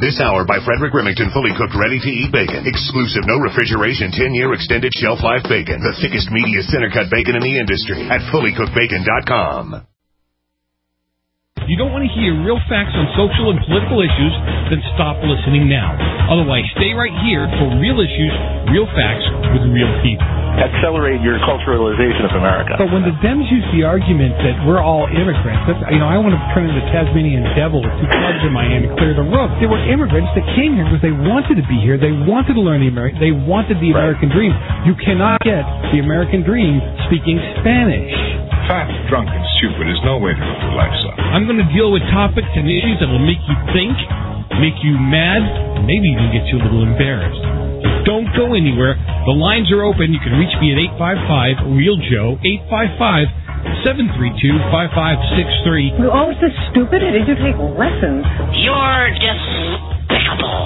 This hour by Frederick Remington, fully cooked, ready-to-eat bacon. Exclusive, no refrigeration, 10-year extended shelf life bacon. The thickest, meatiest center-cut bacon in the industry at fullycookedbacon.com. You don't want to hear real facts on social and political issues? Then stop listening now. Otherwise, stay right here for real issues, real facts with real people. Accelerate your culturalization of America. But when the Dems use the argument that we're all immigrants, that's, I want to turn into the Tasmanian devil with two clubs in my hand and clear the road. They were immigrants that came here because they wanted to be here. They wanted to learn they wanted the American dream. You cannot get the American dream speaking Spanish. Fat, drunk, and stupid is no way to live your life, son. I'm going to deal with topics and issues that will make you think, make you mad, and maybe even get you a little embarrassed. So don't go anywhere. The lines are open. You can reach me at 855-REAL-JOE, 855-732-5563. You're always this stupid? Did you take lessons? You're despicable.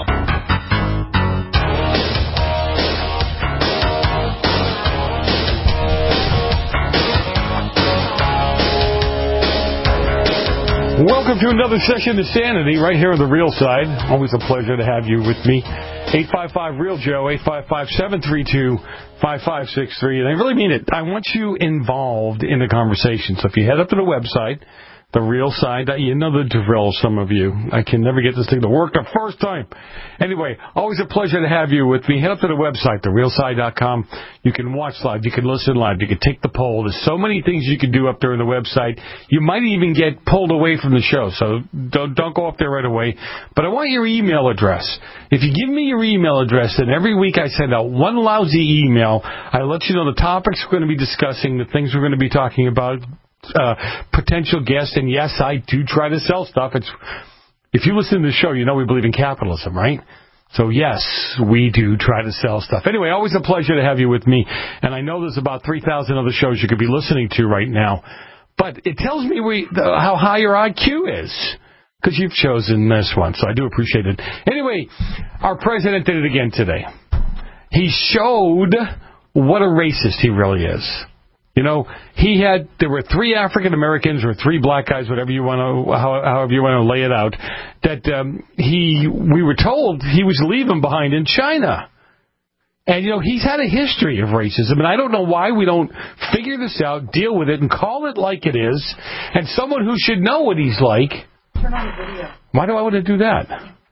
Welcome to another session of Sanity right here on The Real Side. Always a pleasure to have you with me. 855-REAL-JOE, 855-732-5563. And I really mean it. I want you involved in the conversation. So if you head up to the website, The Real Side, you know the drill, some of you. I can never get this thing to work the first time. Anyway, always a pleasure to have you with me. Head up to the website, therealside.com. You can watch live. You can listen live. You can take the poll. There's so many things you can do up there on the website. You might even get pulled away from the show, so don't go up there right away. But I want your email address. If you give me your email address, then every week I send out one lousy email. I let you know the topics we're going to be discussing, the things we're going to be talking about, potential guests, and yes, I do try to sell stuff. If you listen to the show, you know we believe in capitalism, right? So yes, we do try to sell stuff. Anyway, always a pleasure to have you with me, and I know there's about 3,000 other shows you could be listening to right now, but it tells me how high your IQ is, because you've chosen this one, so I do appreciate it. Anyway, our president did it again today. He showed what a racist he really is. You know, there were 3 African Americans or 3 black guys, however you want to lay it out, that we were told he was leaving behind in China. And, you know, he's had a history of racism, and I don't know why we don't figure this out, deal with it, and call it like it is. And someone who should know what he's like. Turn on the video. Why do I want to do that?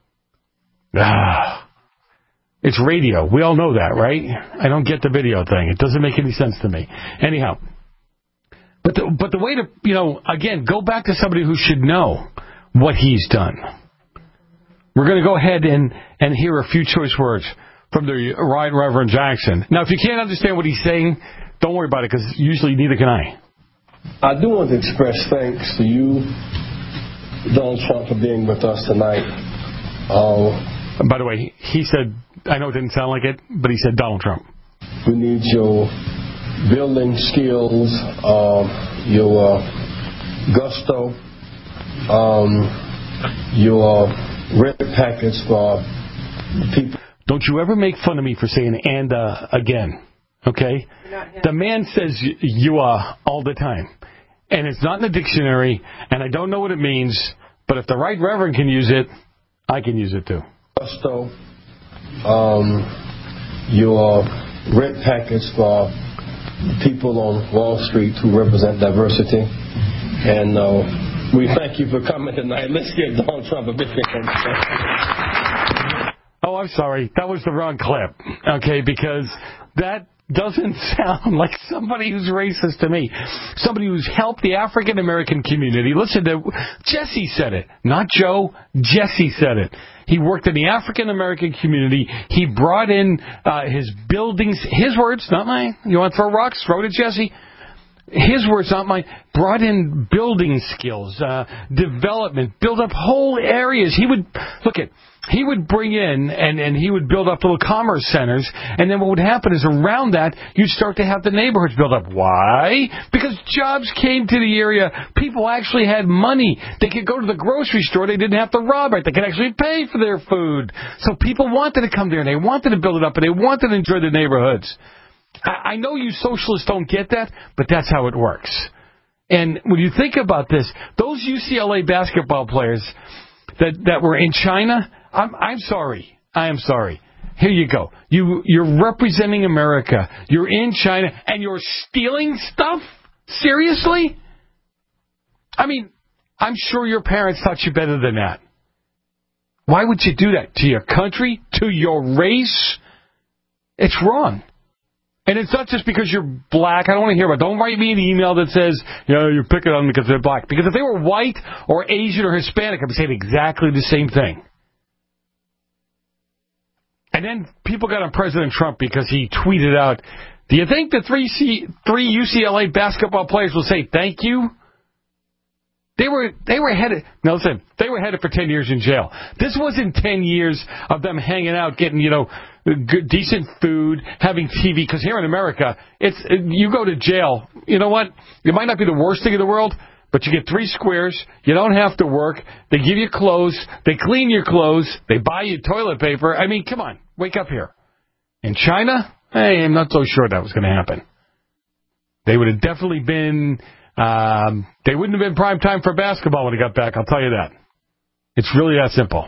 It's radio. We all know that, right? I don't get the video thing. It doesn't make any sense to me. Anyhow, but the way to, again, go back to somebody who should know what he's done. We're going to go ahead and hear a few choice words from the Right Reverend Jackson. Now, if you can't understand what he's saying, don't worry about it, because usually neither can I. I do want to express thanks to you, Donald Trump, for being with us tonight. By the way, he said, I know it didn't sound like it, but he said Donald Trump. We need your building skills, your gusto, your red packets for people. Don't you ever make fun of me for saying and again, okay? The man says you are all the time. And it's not in the dictionary, and I don't know what it means, but if the Right Reverend can use it, I can use it too. Gusto, your red packets for people on Wall Street who represent diversity. And we thank you for coming tonight. Let's give Donald Trump a big hand. Oh, I'm sorry. That was the wrong clip. Okay, because that doesn't sound like somebody who's racist to me. Somebody who's helped the African American community. Listen to Jesse said it, not Joe. Jesse said it. He worked in the African American community. He brought in his buildings. His words, not mine. You want to throw rocks? Throw it at Jesse. His words, not mine. Brought in building skills, development, build up whole areas. He would bring in and he would build up little commerce centers, and then what would happen is around that, you'd start to have the neighborhoods build up. Why? Because jobs came to the area. People actually had money. They could go to the grocery store. They didn't have to rob it. They could actually pay for their food. So people wanted to come there, and they wanted to build it up, and they wanted to enjoy the neighborhoods. I know you socialists don't get that, but that's how it works. And when you think about this, those UCLA basketball players that were in China, I'm sorry. I am sorry. Here you go. You're representing America. You're in China, and you're stealing stuff? Seriously? I mean, I'm sure your parents taught you better than that. Why would you do that? To your country? To your race? It's wrong. And it's not just because you're black. I don't want to hear about it. Don't write me an email that says, you're picking on them because they're black. Because if they were white or Asian or Hispanic, I'd be saying exactly the same thing. And then people got on President Trump because he tweeted out, do you think the three UCLA basketball players will say thank you? They were headed. No, listen. They were headed for 10 years in jail. This wasn't 10 years of them hanging out, getting good, decent food, having TV. Because here in America, you go to jail. You know what? It might not be the worst thing in the world, but you get 3 squares. You don't have to work. They give you clothes. They clean your clothes. They buy you toilet paper. I mean, come on, wake up here. In China, I'm not so sure that was going to happen. They would have definitely been. They wouldn't have been prime time for basketball when he got back, I'll tell you that. It's really that simple.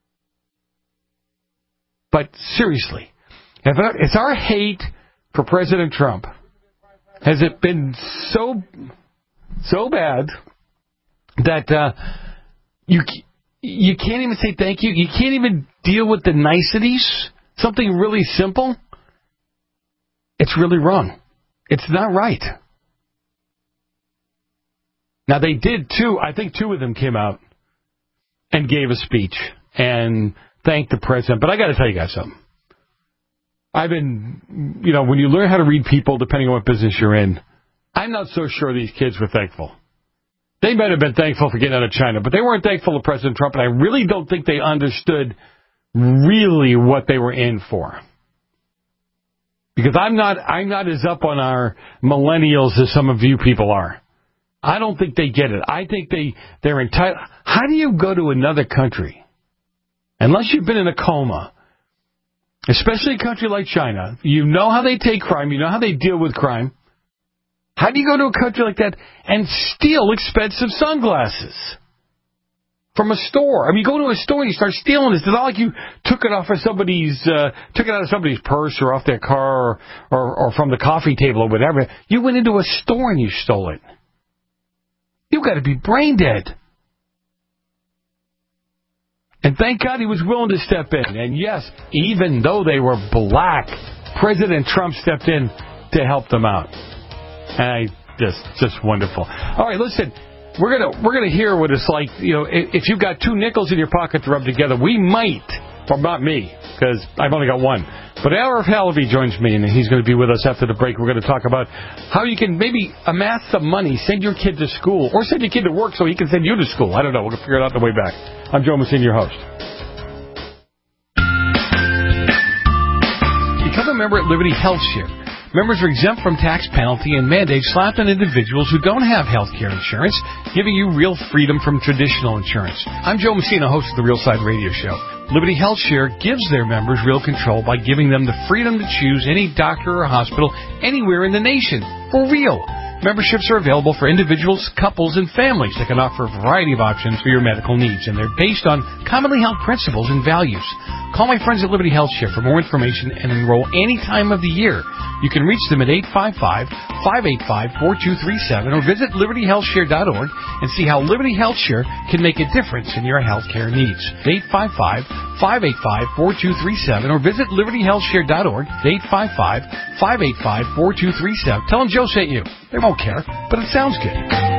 But seriously, it's our hate for President Trump. Has it been so bad that you can't even say thank you? You can't even deal with the niceties? Something really simple? It's really wrong. It's not right. Now, they did, too. I think 2 of them came out and gave a speech and thanked the president. But I got to tell you guys something. I've been, when you learn how to read people, depending on what business you're in, I'm not so sure these kids were thankful. They might have been thankful for getting out of China, but they weren't thankful to President Trump, and I really don't think they understood really what they were in for. Because I'm not as up on our millennials as some of you people are. I don't think they get it. I think they're entitled. How do you go to another country, unless you've been in a coma, especially a country like China, you know how they take crime, you know how they deal with crime. How do you go to a country like that and steal expensive sunglasses from a store? I mean, you go to a store and you start stealing this. It's not like you took it out of somebody's purse or off their car or from the coffee table or whatever. You went into a store and you stole it. You've got to be brain dead. And thank God he was willing to step in. And yes, even though they were black, President Trump stepped in to help them out. And just wonderful. All right, listen, we're gonna hear what it's like. If you've got 2 nickels in your pocket to rub together, we might, or not me, because I've only got 1. But Arif Halaby joins me, and he's going to be with us after the break. We're going to talk about how you can maybe amass some money, send your kid to school, or send your kid to work so he can send you to school. I don't know. We'll figure it out on the way back. I'm Joe Messina, your host. Become a member at Liberty Health Share. Members are exempt from tax penalty and mandates slapped on individuals who don't have health care insurance, giving you real freedom from traditional insurance. I'm Joe Messina, host of the Real Side Radio Show. Liberty Health Share gives their members real control by giving them the freedom to choose any doctor or hospital anywhere in the nation. For real. Memberships are available for individuals, couples, and families that can offer a variety of options for your medical needs, and they're based on commonly held principles and values. Call my friends at Liberty Health Share for more information and enroll any time of the year. You can reach them at 855-585-4237 or visit libertyhealthshare.org and see how Liberty Health Share can make a difference in your health care needs. 855-585-4237 or visit libertyhealthshare.org. 855-585-4237. Tell them Joe sent you. They won't care, but it sounds good.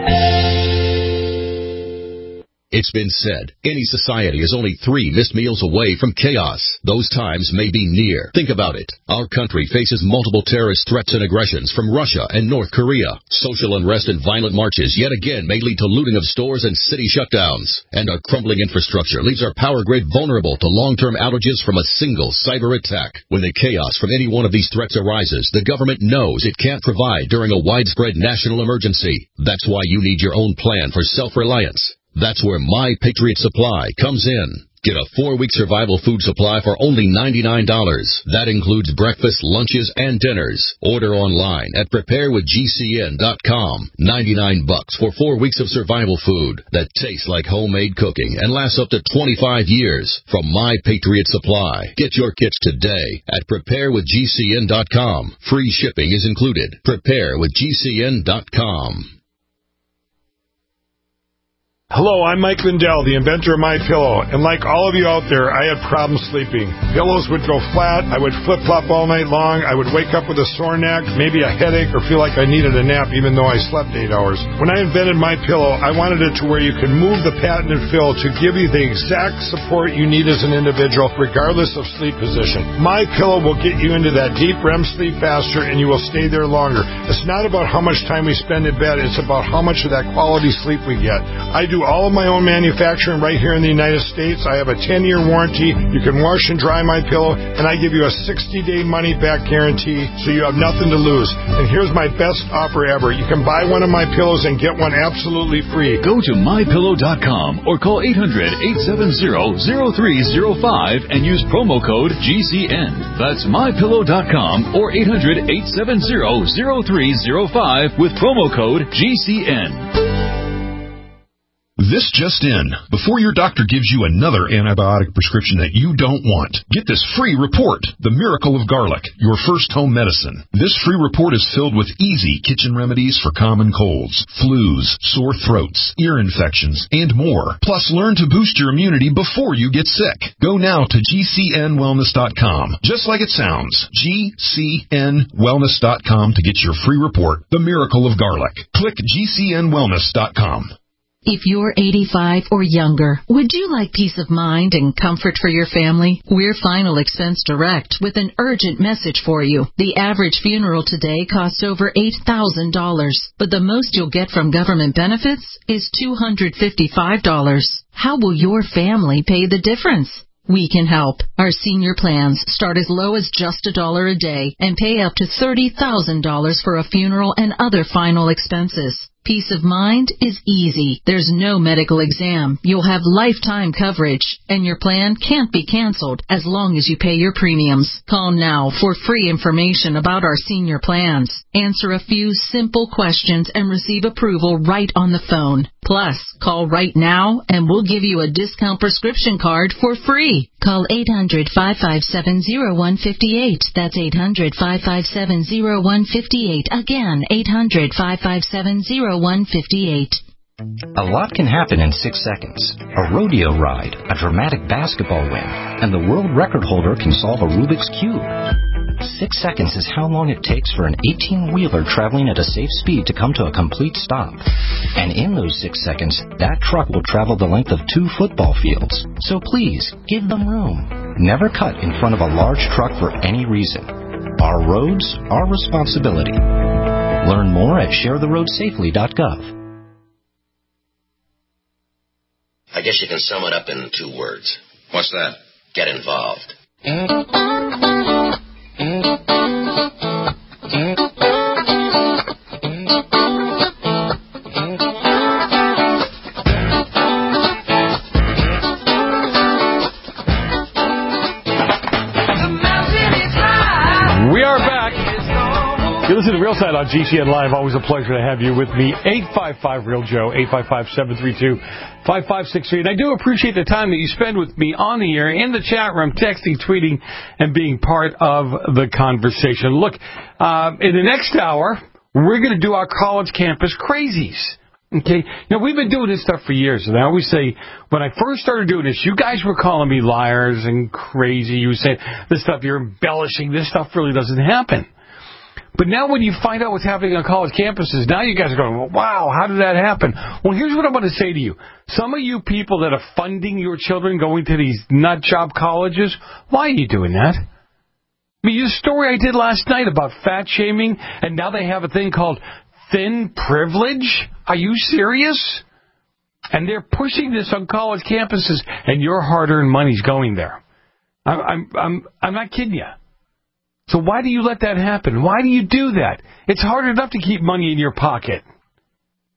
It's been said, any society is only 3 missed meals away from chaos. Those times may be near. Think about it. Our country faces multiple terrorist threats and aggressions from Russia and North Korea. Social unrest and violent marches yet again may lead to looting of stores and city shutdowns. And our crumbling infrastructure leaves our power grid vulnerable to long-term outages from a single cyber attack. When the chaos from any one of these threats arises, the government knows it can't provide during a widespread national emergency. That's why you need your own plan for self-reliance. That's where My Patriot Supply comes in. Get a 4-week survival food supply for only $99. That includes breakfast, lunches, and dinners. Order online at preparewithgcn.com. $99 for 4 weeks of survival food that tastes like homemade cooking and lasts up to 25 years from My Patriot Supply. Get your kits today at preparewithgcn.com. Free shipping is included. preparewithgcn.com. Hello, I'm Mike Lindell, the inventor of MyPillow, and like all of you out there, I had problems sleeping. Pillows would go flat, I would flip-flop all night long, I would wake up with a sore neck, maybe a headache, or feel like I needed a nap even though I slept 8 hours. When I invented MyPillow, I wanted it to where you could move the patented fill to give you the exact support you need as an individual, regardless of sleep position. MyPillow will get you into that deep REM sleep faster, and you will stay there longer. It's not about how much time we spend in bed, it's about how much of that quality sleep we get. I do all of my own manufacturing right here in the United States. I have a 10-year warranty. You can wash and dry MyPillow, and I give you a 60-day money-back guarantee, so you have nothing to lose. And here's my best offer ever. You can buy one of my pillows and get one absolutely free. Go to MyPillow.com or call 800-870-0305 and use promo code GCN. That's MyPillow.com or 800-870-0305 with promo code GCN. This just in. Before your doctor gives you another antibiotic prescription that you don't want, get this free report, The Miracle of Garlic, your first home medicine. This free report is filled with easy kitchen remedies for common colds, flus, sore throats, ear infections, and more. Plus, learn to boost your immunity before you get sick. Go now to GCNwellness.com. Just like it sounds, GCNwellness.com to get your free report, The Miracle of Garlic. Click GCNwellness.com. If you're 85 or younger, would you like peace of mind and comfort for your family? We're Final Expense Direct with an urgent message for you. The average funeral today costs over $8,000, but the most you'll get from government benefits is $255. How will your family pay the difference? We can help. Our senior plans start as low as just $1 a day and pay up to $30,000 for a funeral and other final expenses. Peace of mind is easy. There's no medical exam. You'll have lifetime coverage, and your plan can't be canceled as long as you pay your premiums. Call now for free information about our senior plans. Answer a few simple questions and receive approval right on the phone. Plus, call right now and we'll give you a discount prescription card for free. Call 800-557-0158. That's 800-557-0158. Again, 800-557-0158. A lot can happen in 6 seconds. A rodeo ride, a dramatic basketball win, and the world record holder can solve a Rubik's Cube. 6 seconds is how long it takes for an 18-wheeler traveling at a safe speed to come to a complete stop. And in those 6 seconds, that truck will travel the length of 2 football fields. So please, give them room. Never cut in front of a large truck for any reason. Our roads, our responsibility. Learn more at sharetheroadsafely.gov. I guess you can sum it up in 2 words. What's that? Get involved. We are back. You listen to Real Side on GCN Live. Always a pleasure to have you with me. 855-REAL-JOE, 855-732-5563. And I do appreciate the time that you spend with me on the air, in the chat room, texting, tweeting, and being part of the conversation. Look, in the next hour, we're going to do our college campus crazies. Okay? Now, we've been doing this stuff for years, and I always say, when I first started doing this, you guys were calling me liars and crazy. You were saying, this stuff, you're embellishing. This stuff really doesn't happen. But now when you find out what's happening on college campuses, now you guys are going, well, wow, how did that happen? Well, here's what I'm going to say to you. Some of you people that are funding your children going to these nut job colleges, why are you doing that? I mean, the story I did last night about fat shaming, and now they have a thing called thin privilege? Are you serious? And they're pushing this on college campuses, and your hard-earned money's going there. I'm not kidding you. So why do you let that happen? Why do you do that? It's hard enough to keep money in your pocket.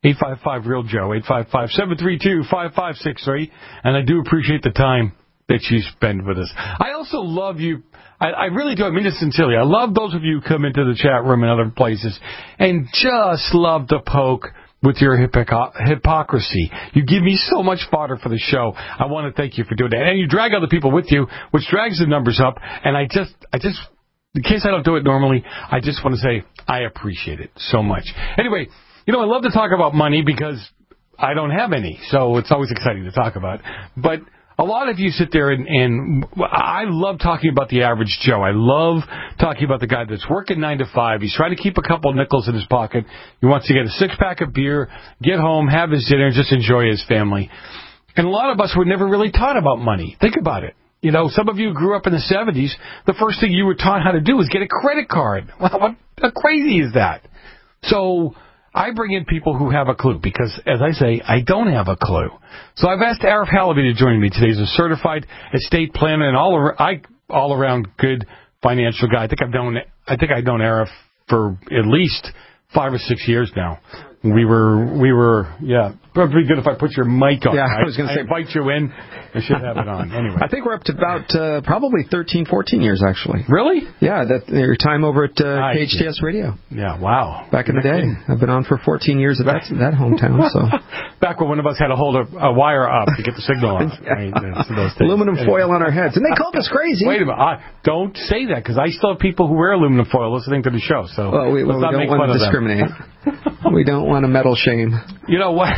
855-REAL-JOE, 855-732-5563. And I do appreciate the time that you spend with us. I also love you. I really do. I mean this sincerely. I love those of you who come into the chat room and other places and just love to poke with your hypocrisy. You give me so much fodder for the show. I want to thank you for doing that. And you drag other people with you, which drags the numbers up. And I just, in case I don't do it normally, I just want to say I appreciate it so much. Anyway, I love to talk about money because I don't have any, so it's always exciting to talk about. But a lot of you sit there and I love talking about the average Joe. I love talking about the guy that's working 9 to 5. He's trying to keep a couple nickels in his pocket. He wants to get a 6-pack of beer, get home, have his dinner, and just enjoy his family. And a lot of us were never really taught about money. Think about it. Some of you grew up in the 70s. The first thing you were taught how to do was get a credit card. Well, how crazy is that? So I bring in people who have a clue because, as I say, I don't have a clue. So I've asked Arif Halaby to join me today. He's a certified estate planner and all around good financial guy. I think I've known Arif for at least 5 or 6 years now. We were, probably good if I put your mic on. Yeah, I was going to say, invite you in. I should have it on. Anyway. I think we're up to about probably 13, 14 years, actually. Really? Yeah, your time over at KHTS Radio. Yeah, wow. Back in the day. I've been on for 14 years at that hometown. So back when one of us had to hold a wire up to get the signal on. Aluminum foil on our heads. And they called us crazy. Wait a minute. Don't say that, because I still have people who wear aluminum foil listening to the show. So we don't want to discriminate. We don't want to metal shame. You know what?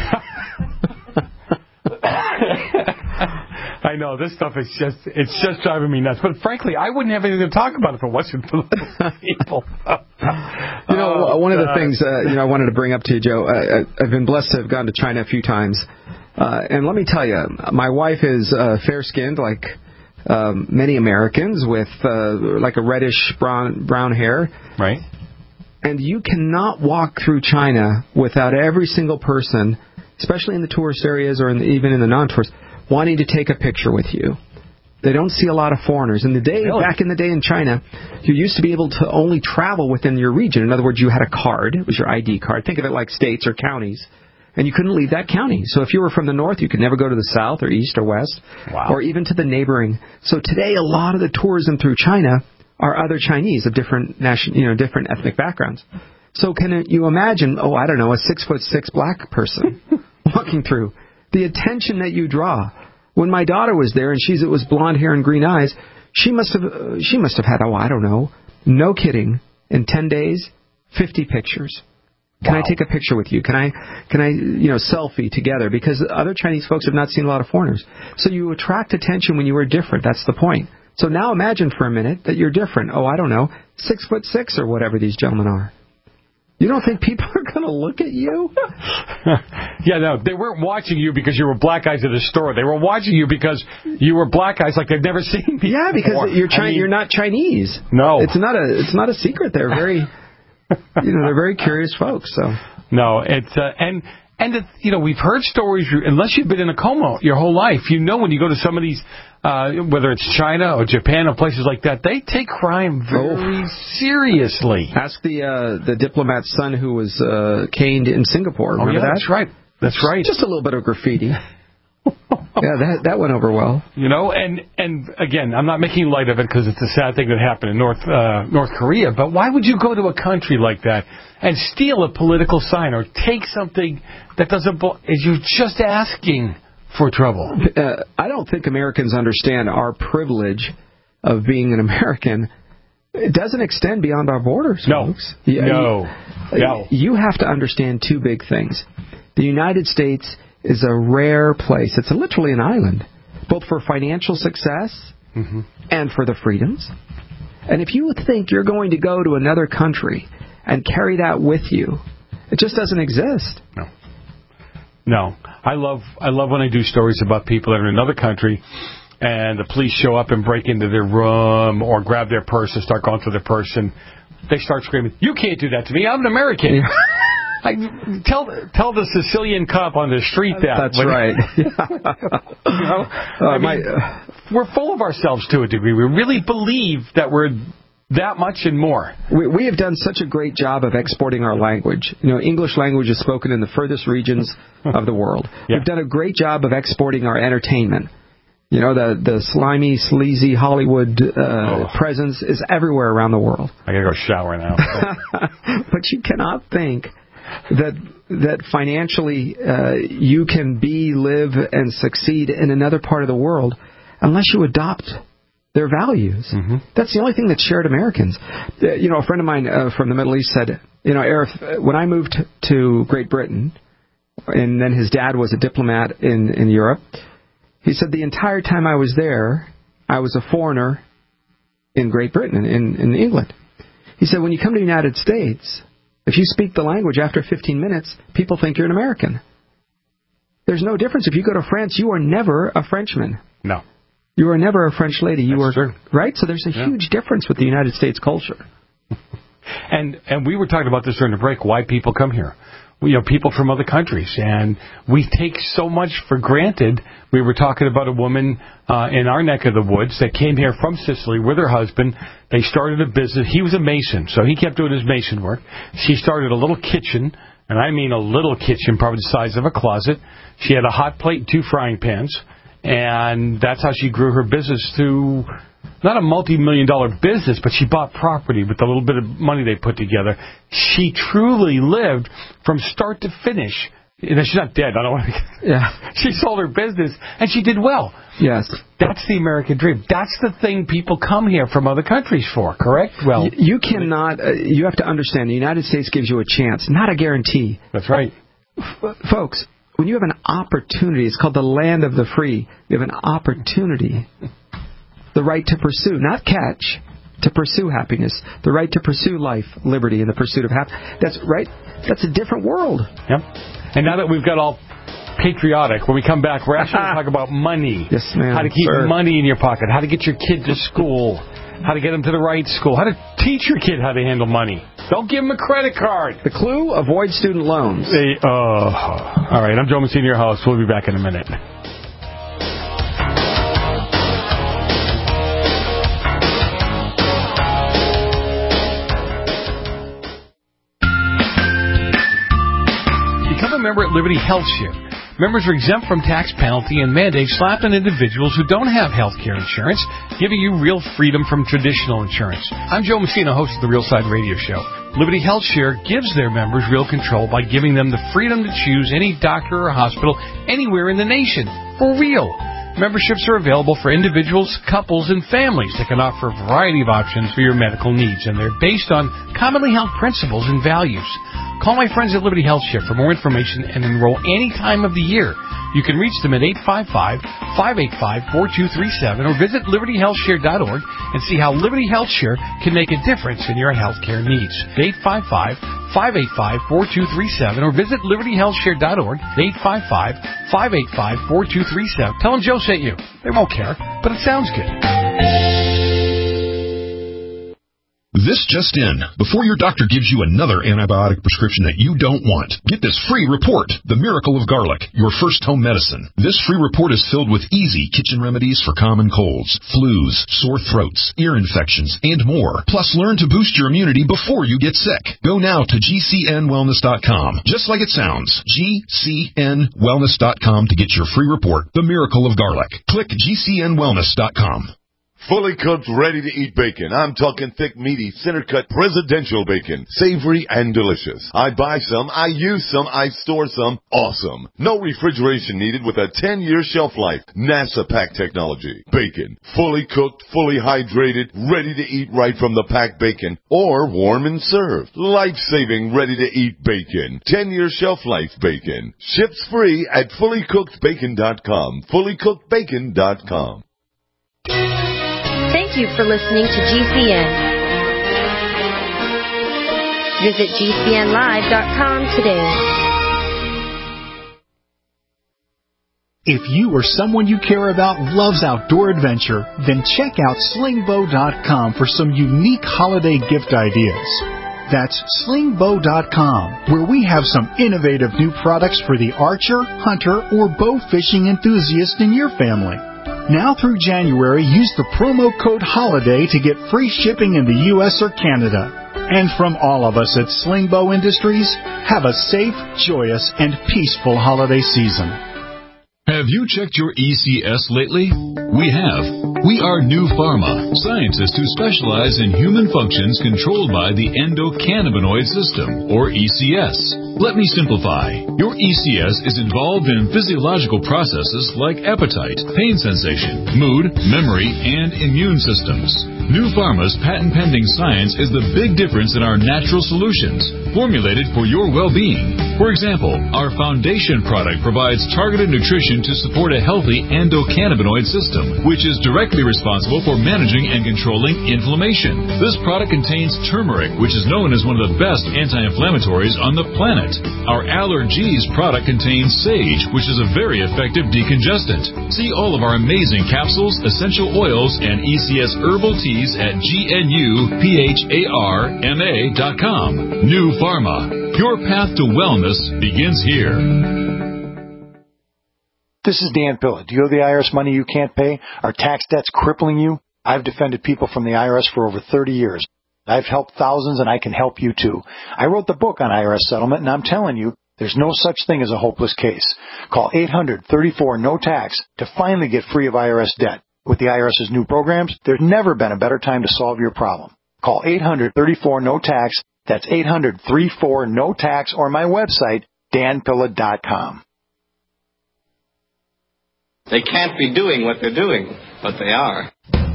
I know, this stuff is just driving me nuts. But frankly, I wouldn't have anything to talk about if it wasn't for the people. One of the things I wanted to bring up to you, Joe, I've been blessed to have gone to China a few times. And let me tell you, my wife is fair-skinned like many Americans with like a reddish brown hair. Right. And you cannot walk through China without every single person, especially in the tourist areas or even in the non-tourist, wanting to take a picture with you. They don't see a lot of foreigners. Back in the day in China, you used to be able to only travel within your region. In other words, you had a card. It was your ID card. Think of it like states or counties. And you couldn't leave that county. So if you were from the north, you could never go to the south or east or west, or even to the neighboring. So today, a lot of the tourism through China are other Chinese of different different ethnic backgrounds. So can you imagine, a 6'6" black person walking through? The attention that you draw. When my daughter was there and it was blonde hair and green eyes, she must have had, no kidding, in 10 days, 50 pictures. Can I take a picture with you? Can I selfie together? Because other Chinese folks have not seen a lot of foreigners. So you attract attention when you are different. That's the point. So now imagine for a minute that you're different. 6'6" or whatever these gentlemen are. You don't think people are going to look at you? Yeah, no, they weren't watching you because you were black guys at a store. They were watching you because you were black guys like they've never seen you. Yeah, because you're not Chinese. No, it's not a secret. They're very, they're very curious folks. So no, it's we've heard stories. Unless you've been in a coma your whole life, when you go to some of these, whether it's China or Japan or places like that, they take crime very seriously. Ask the diplomat's son who was caned in Singapore. Remember that? That's right. That's right. Just a little bit of graffiti. Yeah, that went over well. And again, I'm not making light of it because it's a sad thing that happened in North Korea. But why would you go to a country like that and steal a political sign or take something that doesn't belong? You're just asking for trouble. I don't think Americans understand our privilege of being an American. It doesn't extend beyond our borders, folks. No. You have to understand two big things. The United States is a rare place. It's literally an island, both for financial success and for the freedoms. And if you think you're going to go to another country and carry that with you, it just doesn't exist. No. I love when I do stories about people that are in another country and the police show up and break into their room or grab their purse and start going through their purse, and they start screaming, "You can't do that to me. I'm an American." Yeah. Tell the Sicilian cop on the street that. That's right. We're full of ourselves to a degree. We really believe that we're that much and more. We have done such a great job of exporting our language. English language is spoken in the furthest regions of the world. Yeah. We've done a great job of exporting our entertainment. The slimy, sleazy Hollywood presence is everywhere around the world. I gotta go shower now. But you cannot think that financially you can live, and succeed in another part of the world unless you adopt their values. Mm-hmm. That's the only thing that shared Americans. A friend of mine from the Middle East said, Arif, when I moved to Great Britain, and then his dad was a diplomat in Europe, he said the entire time I was there, I was a foreigner in Great Britain, in England. He said, when you come to the United States, if you speak the language after 15 minutes, people think you're an American. There's no difference. If you go to France, you are never a Frenchman. No. You were never a French lady. That's true. Right? So there's a huge difference with the United States culture. And we were talking about this during the break, why people come here. People from other countries. And we take so much for granted. We were talking about a woman in our neck of the woods that came here from Sicily with her husband. They started a business. He was a mason, so he kept doing his mason work. She started a little kitchen, and I mean a little kitchen, probably the size of a closet. She had a hot plate and 2 frying pans. And that's how she grew her business to not a multi-million-dollar business, but she bought property with the little bit of money they put together. She truly lived from start to finish. She's not dead. I don't want to. Yeah. She sold her business, and she did well. Yes. That's the American dream. That's the thing people come here from other countries for, correct? Well, you cannot. You have to understand, the United States gives you a chance, not a guarantee. That's right. Folks, when you have an opportunity, it's called the land of the free. You have an opportunity, the right to pursue, not catch, to pursue happiness, the right to pursue life, liberty, and the pursuit of happiness. That's right. That's a different world. Yep. And now that we've got all patriotic, when we come back, we're actually going to talk about money. Yes, ma'am. How to keep money in your pocket, how to get your kid to school, how to get them to the right school, how to teach your kid how to handle money. Don't give them a credit card. The clue, avoid student loans. All right, I'm Joe Messina, your host. We'll be back in a minute. Become a member at Liberty Health Share. Members are exempt from tax penalty and mandates slapped on individuals who don't have health care insurance, giving you real freedom from traditional insurance. I'm Joe Messina, host of the Real Side Radio Show. Liberty Health Share gives their members real control by giving them the freedom to choose any doctor or hospital anywhere in the nation. For real. Memberships are available for individuals, couples, and families that can offer a variety of options for your medical needs, and they're based on commonly held principles and values. Call my friends at Liberty Health Share for more information and enroll any time of the year. You can reach them at 855-585-4237 or visit libertyhealthshare.org and see how Liberty Health Share can make a difference in your health care needs. 855-585-4237 or visit libertyhealthshare.org. 855-585-4237. Tell them Joe sent you. They won't care, but it sounds good. This just in. Before your doctor gives you another antibiotic prescription that you don't want, get this free report, The Miracle of Garlic, your first home medicine. This free report is filled with easy kitchen remedies for common colds, flus, sore throats, ear infections, and more. Plus, learn to boost your immunity before you get sick. Go now to GCNwellness.com. Just like it sounds, GCNwellness.com to get your free report, The Miracle of Garlic. Click GCNwellness.com. Fully cooked, ready-to-eat bacon. I'm talking thick, meaty, center-cut presidential bacon. Savory and delicious. I buy some, I use some, I store some. Awesome. No refrigeration needed with a 10-year shelf life. NASA pack technology. Bacon. Fully cooked, fully hydrated, ready to eat right from the packed bacon. Or warm and served. Life-saving, ready-to-eat bacon. 10-year shelf life bacon. Ships free at fullycookedbacon.com. Fullycookedbacon.com. Thank you for listening to GCN. Visit GCNlive.com today. If you or someone you care about loves outdoor adventure, then check out slingbow.com for some unique holiday gift ideas. That's slingbow.com, where we have some innovative new products for the archer, hunter, or bow fishing enthusiast in your family. Now through January, use the promo code HOLIDAY to get free shipping in the U.S. or Canada. And from all of us at Slingbow Industries, have a safe, joyous, and peaceful holiday season. Have you checked your ECS lately? We have. We are New Pharma, scientists who specialize in human functions controlled by the endocannabinoid system, or ECS. Let me simplify. Your ECS is involved in physiological processes like appetite, pain sensation, mood, memory, and immune systems. New Pharma's patent-pending science is the big difference in our natural solutions, formulated for your well-being. For example, our foundation product provides targeted nutrition to support a healthy endocannabinoid system, which is directly responsible for managing and controlling inflammation. This product contains turmeric, which is known as one of the best anti-inflammatories on the planet. Our Allergies product contains sage, which is a very effective decongestant. See all of our amazing capsules, essential oils, and ECS herbal teas at GNUPHARMA.com. New Pharma. Your path to wellness begins here. This is Dan Pilla. Do you owe the IRS money you can't pay? Are tax debts crippling you? I've defended people from the IRS for over 30 years. I've helped thousands, and I can help you too. I wrote the book on IRS settlement, and I'm telling you, there's no such thing as a hopeless case. Call 800-34-NO-TAX to finally get free of IRS debt. With the IRS's new programs, there's never been a better time to solve your problem. Call 800-34-NO-TAX. That's 800-34-NO-TAX, or my website, danpilla.com. They can't be doing what they're doing, but they are.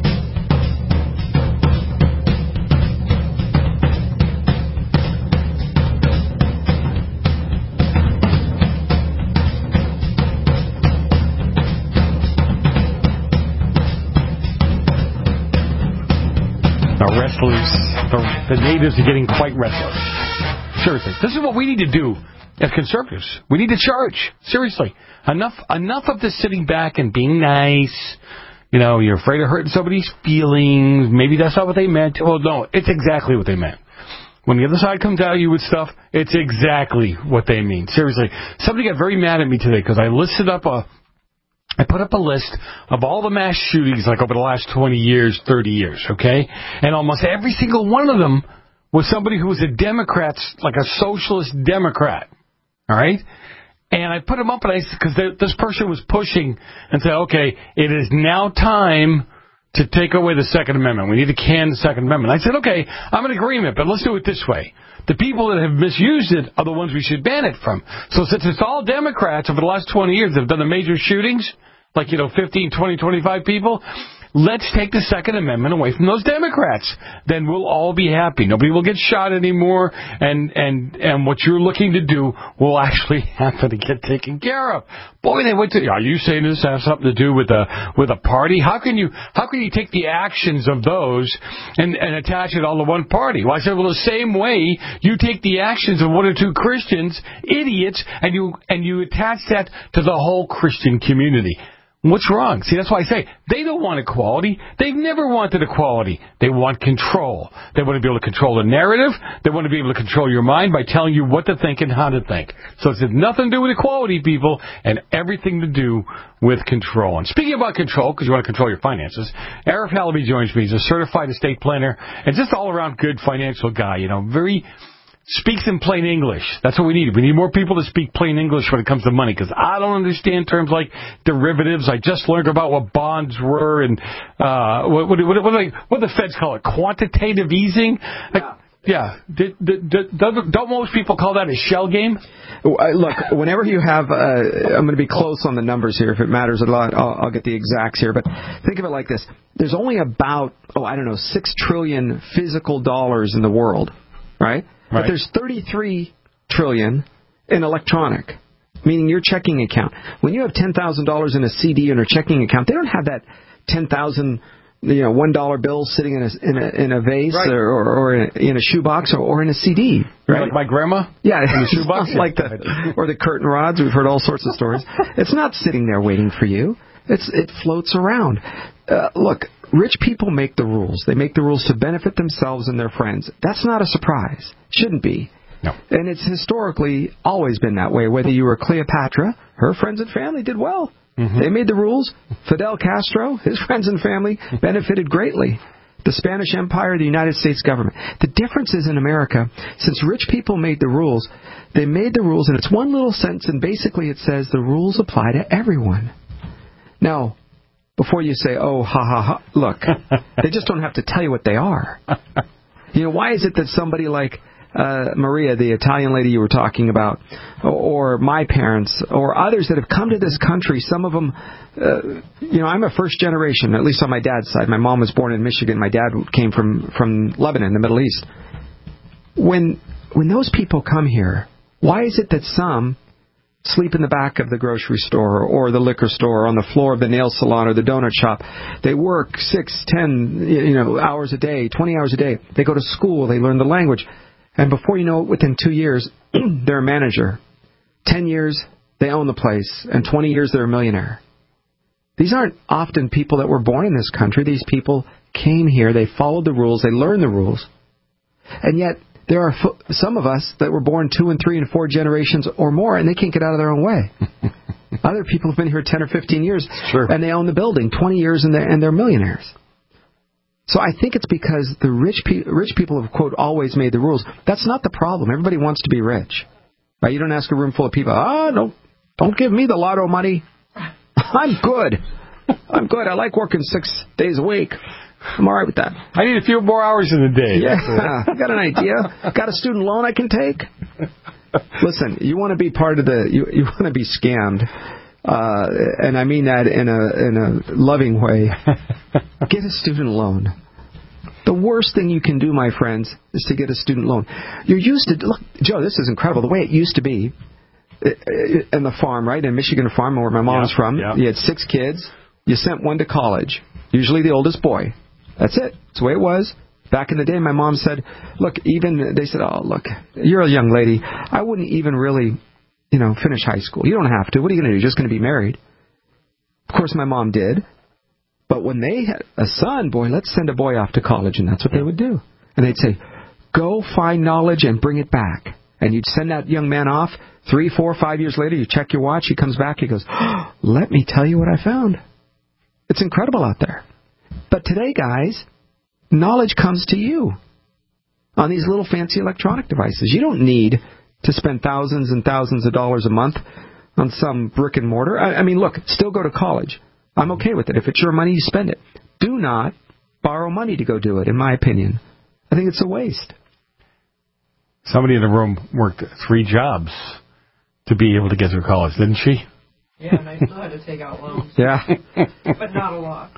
The natives are getting quite restless. Seriously. This is what we need to do as conservatives. We need to charge. Seriously. Enough of this sitting back and being nice. You know, you're afraid of hurting somebody's feelings. Maybe that's not what they meant. Well, no, it's exactly what they meant. When the other side comes at you with stuff, it's exactly what they mean. Seriously. Somebody got very mad at me today because I put up a list of all the mass shootings like over the last 20 years, 30 years, okay? And almost every single one of them was somebody who was a Democrat, like a socialist Democrat, all right? And I put them up because this person was pushing and said, okay, it is now time to take away the Second Amendment. We need to can the Second Amendment. I said, okay, I'm in agreement, but let's do it this way. The people that have misused it are the ones we should ban it from. So since it's all Democrats over the last 20 years that have done the major shootings, like, 15, 20, 25 people, let's take the Second Amendment away from those Democrats. Then we'll all be happy. Nobody will get shot anymore, and what you're looking to do will actually happen to get taken care of. Boy, they went to. Are you saying this has something to do with a party? How can you take the actions of those and attach it all to one party? Well, I said, well, the same way you take the actions of one or two Christians, idiots, and you attach that to the whole Christian community. What's wrong? See, that's why I say they don't want equality. They've never wanted equality. They want control. They want to be able to control the narrative. They want to be able to control your mind by telling you what to think and how to think. So it's nothing to do with equality, people, and everything to do with control. And speaking about control, because you want to control your finances, Arif Halaby joins me. He's a certified estate planner and just all-around good financial guy. Speaks in plain English. That's what we need. We need more people to speak plain English when it comes to money, because I don't understand terms like derivatives. I just learned about what bonds were and what the feds call it, quantitative easing. Yeah. Don't most people call that a shell game? Look, whenever you have, I'm going to be close on the numbers here. If it matters a lot, I'll get the exacts here. But think of it like this. There's only about, 6 trillion physical dollars in the world, right? But there's 33 trillion in electronic, meaning your checking account. When you have $10,000 in a CD in a checking account, they don't have that 10,000 $1 bill sitting in a vase or in a shoebox or in a CD. Right? Like my grandma? Yeah, in a shoebox, like that. Or the curtain rods. We've heard all sorts of stories. It's not sitting there waiting for you. It floats around. Look, rich people make the rules. They make the rules to benefit themselves and their friends. That's not a surprise. Shouldn't be. No. And it's historically always been that way. Whether you were Cleopatra, her friends and family did well. They made the rules. Fidel Castro, his friends and family, benefited greatly. The Spanish Empire, the United States government. The difference is in America, since rich people made the rules, they made the rules, and it's one little sentence, and basically it says the rules apply to everyone. Now, before you say, oh, ha, ha, ha, look, they just don't have to tell you what they are. You know, why is it that somebody like Maria, the Italian lady you were talking about, or my parents, or others that have come to this country, some of them, I'm a first generation, at least on my dad's side. My mom was born in Michigan. My dad came from Lebanon, the Middle East. When those people come here, why is it that some sleep in the back of the grocery store or the liquor store or on the floor of the nail salon or the donut shop? They work 6, 10 hours a day, 20 hours a day. They go to school. They learn the language. And before you know it, within 2 years, they're a manager. 10 years, they own the place. And 20 years, they're a millionaire. These aren't often people that were born in this country. These people came here. They followed the rules. They learned the rules. And yet, there are some of us that were born 2 and 3 and 4 generations or more, and they can't get out of their own way. Other people have been here 10 or 15 years, and they own the building 20 years, and they're millionaires. So I think it's because the rich people have, quote, always made the rules. That's not the problem. Everybody wants to be rich. Right? You don't ask a room full of people, no, don't give me the lotto money. I'm good. I like working 6 days a week. I'm all right with that. I need a few more hours in the day. Yeah, I got an idea. Got a student loan I can take? Listen, you want to be part of you want to be scammed. And I mean that in a loving way. Get a student loan. The worst thing you can do, my friends, is to get a student loan. You're used to, look, Joe, this is incredible. The way it used to be in the farm, right, in Michigan farm where my mom's from, you had 6 kids. You sent one to college, usually the oldest boy. That's it. That's the way it was. Back in the day, my mom said, look, they said, oh, look, you're a young lady. I wouldn't even really, finish high school. You don't have to. What are you going to do? You're just going to be married. Of course, my mom did. But when they had a son, boy, let's send a boy off to college. And that's what they would do. And they'd say, go find knowledge and bring it back. And you'd send that young man off. 3, 4, 5 years later, you check your watch. He comes back. He goes, let me tell you what I found. It's incredible out there. But today, guys, knowledge comes to you on these little fancy electronic devices. You don't need to spend thousands and thousands of dollars a month on some brick and mortar. I mean, look, still go to college. I'm okay with it. If it's your money, you spend it. Do not borrow money to go do it, in my opinion. I think it's a waste. Somebody in the room worked 3 jobs to be able to get through college, didn't she? Yeah, and I still had to take out loans. Yeah. But not a lot.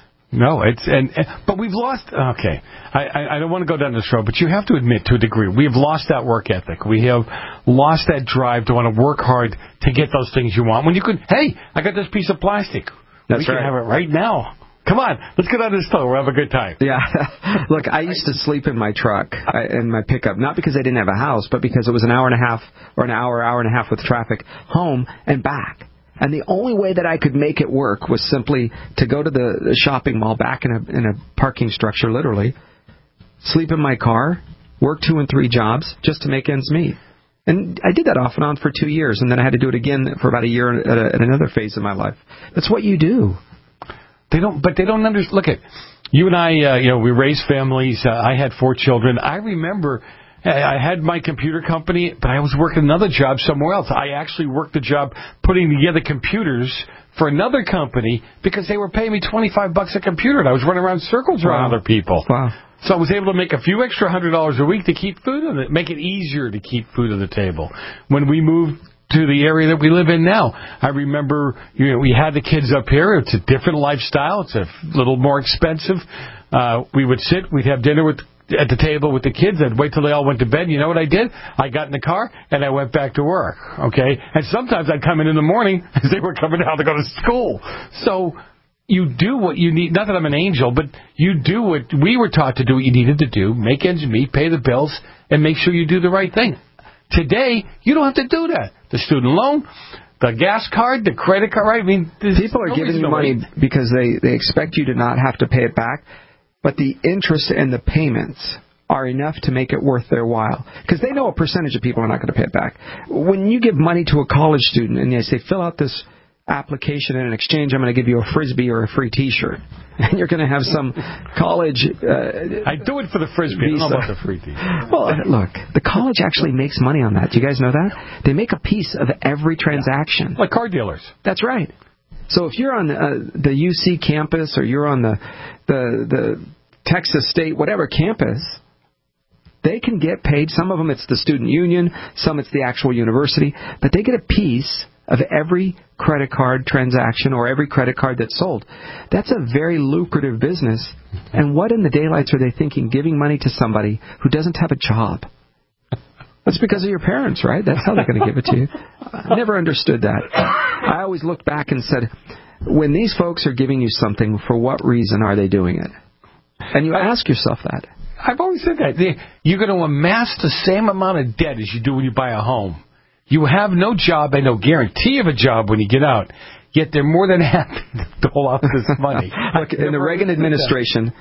No, but we've lost. Okay, I don't want to go down this road, but you have to admit to a degree we have lost that work ethic. We have lost that drive to want to work hard to get those things you want. When you could, hey, I got this piece of plastic. We can have it right now. Come on, let's get on this phone. We'll have a good time. Yeah. Look, I used to sleep in my truck, in my pickup, not because I didn't have a house, but because it was an hour and a half or an hour and a half with traffic home and back. And the only way that I could make it work was simply to go to the shopping mall back in a parking structure, literally, sleep in my car, work 2 and 3 jobs just to make ends meet. And I did that off and on for 2 years, and then I had to do it again for about a year at another phase of my life. That's what you do. They don't understand. Look at you and I. We raised families. I had 4 children. I remember I had my computer company, but I was working another job somewhere else. I actually worked a job putting together computers for another company because they were paying me $25 a computer, and I was running around circles around other people. Wow. So I was able to make a few extra $100 a week to keep food on it, make it easier to keep food on the table. When we moved to the area that we live in now, I remember we had the kids up here. It's a different lifestyle. It's a little more expensive. We would sit. We'd have dinner at the table with the kids. I'd wait till they all went to bed. You know what I did? I got in the car and I went back to work. Okay, and sometimes I'd come in the morning as they were coming out to go to school. So you do what you need. Not that I'm an angel, but you do what we were taught to do. What you needed to do: make ends meet, pay the bills, and make sure you do the right thing. Today, you don't have to do that. The student loan, the gas card, the credit card. Right? I mean, people are giving you money because they expect you to not have to pay it back. But the interest and the payments are enough to make it worth their while. Because they know a percentage of people are not going to pay it back. When you give money to a college student and they say, fill out this application, and in exchange, I'm going to give you a Frisbee or a free T-shirt. And you're going to have some college... I do it for the Frisbee. I don't know about the free T-shirt. Well, look, the college actually makes money on that. Do you guys know that? They make a piece of every transaction. Like car dealers. That's right. So if you're on the UC campus or you're on the Texas State, whatever campus, they can get paid. Some of them it's the student union, some it's the actual university, but they get a piece of every credit card transaction or every credit card that's sold. That's a very lucrative business. And what in the daylights are they thinking, giving money to somebody who doesn't have a job? That's because of your parents, right? That's how they're going to give it to you. I never understood that. I always looked back and said, when these folks are giving you something, for what reason are they doing it? And you ask yourself that. I've always said that. You're going to amass the same amount of debt as you do when you buy a home. You have no job and no guarantee of a job when you get out, yet they're more than happy to dole out this money. Look, in the Reagan administration,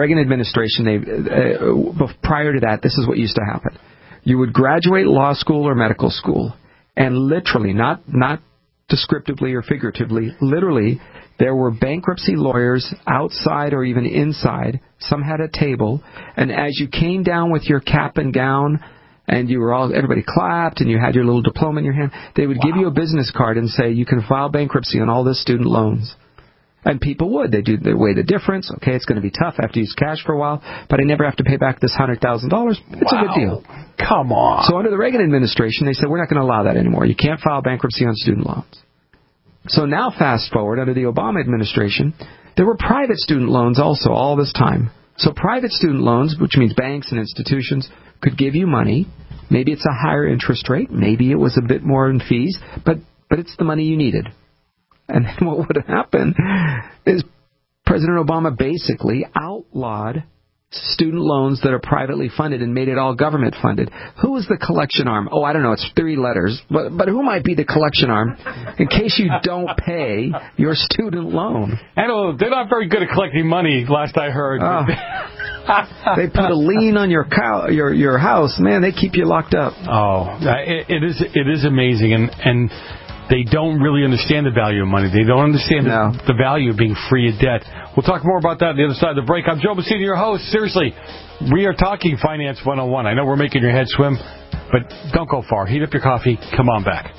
prior to that, this is what used to happen. You would graduate law school or medical school, and literally, not descriptively or figuratively, literally, there were bankruptcy lawyers outside or even inside. Some had a table, and as you came down with your cap and gown, and everybody clapped, and you had your little diploma in your hand, they would give you a business card and say, you can file bankruptcy on all the student loans. And people would. They weigh the difference. Okay, it's going to be tough. I have to use cash for a while, but I never have to pay back this $100,000. It's a good deal. Come on. So under the Reagan administration, they said, we're not going to allow that anymore. You can't file bankruptcy on student loans. So now fast forward, under the Obama administration, there were private student loans also all this time. So private student loans, which means banks and institutions, could give you money. Maybe it's a higher interest rate. Maybe it was a bit more in fees, but it's the money you needed. And then what would happen is President Obama basically outlawed student loans that are privately funded and made it all government funded. Who is the collection arm? Oh, I don't know. It's 3 letters. But who might be the collection arm in case you don't pay your student loan? I don't know. They're not very good at collecting money, last I heard. They put a lien on your house. Man, they keep you locked up. Oh, it is amazing. And they don't really understand the value of money. They don't understand the value of being free of debt. We'll talk more about that on the other side of the break. I'm Joe Messina, your host. Seriously, we are talking Finance 101. I know we're making your head swim, but don't go far. Heat up your coffee. Come on back.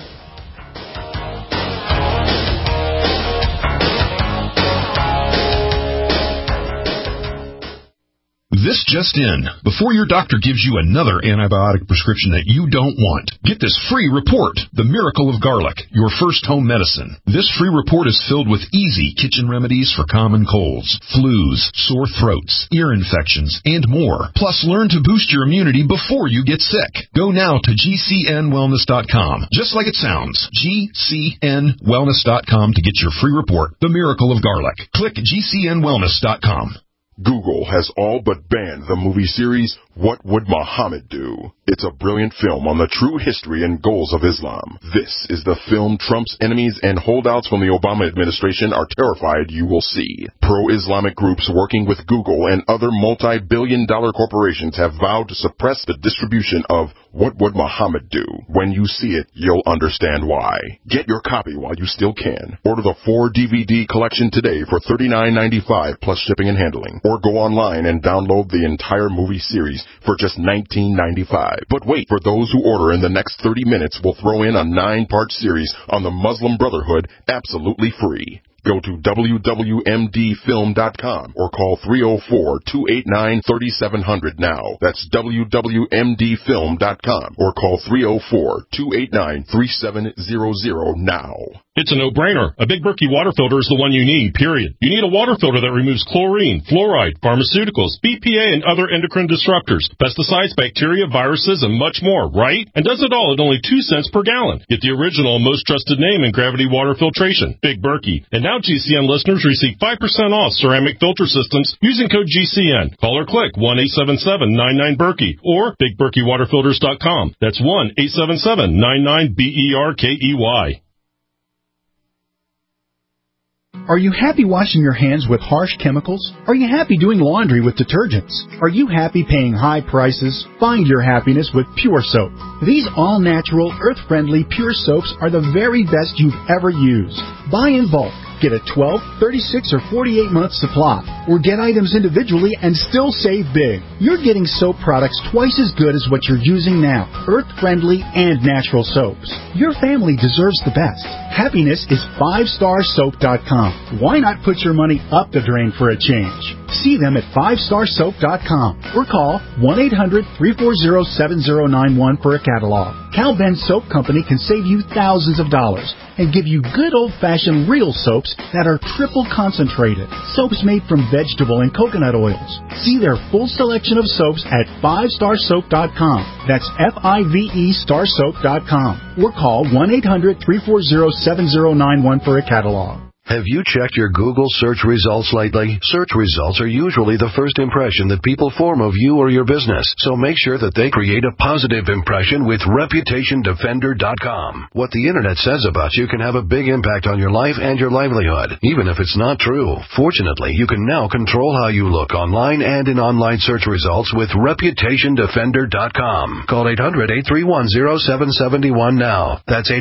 This just in. Before your doctor gives you another antibiotic prescription that you don't want, get this free report, The Miracle of Garlic, your first home medicine. This free report is filled with easy kitchen remedies for common colds, flus, sore throats, ear infections, and more. Plus, learn to boost your immunity before you get sick. Go now to GCNwellness.com. Just like it sounds, GCNwellness.com to get your free report, The Miracle of Garlic. Click GCNwellness.com. Google has all but banned the movie series What Would Muhammad Do? It's a brilliant film on the true history and goals of Islam. This is the film Trump's enemies and holdouts from the Obama administration are terrified you will see. Pro-Islamic groups working with Google and other multi-billion-dollar corporations have vowed to suppress the distribution of What Would Muhammad Do? When you see it, you'll understand why. Get your copy while you still can. Order the 4-DVD collection today for $39.95 plus shipping and handling. Or go online and download the entire movie series for just $19.95. But wait, for those who order in the next 30 minutes, we'll throw in a 9-part series on the Muslim Brotherhood absolutely free. Go to wwmdfilm.com or call 304-289-3700 now. That's wwmdfilm.com or call 304-289-3700 now. It's a no-brainer. A Big Berkey water filter is the one you need, period. You need a water filter that removes chlorine, fluoride, pharmaceuticals, BPA, and other endocrine disruptors, pesticides, bacteria, viruses, and much more, right? And does it all at only 2 cents per gallon. Get the original and most trusted name in gravity water filtration, Big Berkey. And now GCN listeners receive 5% off ceramic filter systems using code GCN. Call or click 1-877-99-BERKEY or BigBerkeyWaterFilters.com. That's 1-877-99-BERKEY. Are you happy washing your hands with harsh chemicals? Are you happy doing laundry with detergents? Are you happy paying high prices? Find your happiness with Pure Soap. These all-natural, earth-friendly Pure Soaps are the very best you've ever used. Buy in bulk. Get a 12, 36, or 48-month supply, or get items individually and still save big. You're getting soap products twice as good as what you're using now, earth-friendly and natural soaps. Your family deserves the best. Happiness is 5starsoap.com. Why not put your money up the drain for a change? See them at 5starsoap.com or call 1-800-340-7091 for a catalog. Cal Ben Soap Company can save you thousands of dollars and give you good old-fashioned real soaps that are triple concentrated. Soaps made from vegetable and coconut oils. See their full selection of soaps at 5starsoap.com. That's F-I-V-E starsoap.com. Or call 1-800-340-7091 for a catalog. Have you checked your Google search results lately? Search results are usually the first impression that people form of you or your business, so make sure that they create a positive impression with ReputationDefender.com. What the Internet says about you can have a big impact on your life and your livelihood, even if it's not true. Fortunately, you can now control how you look online and in online search results with ReputationDefender.com. Call 800-831-0771 now. That's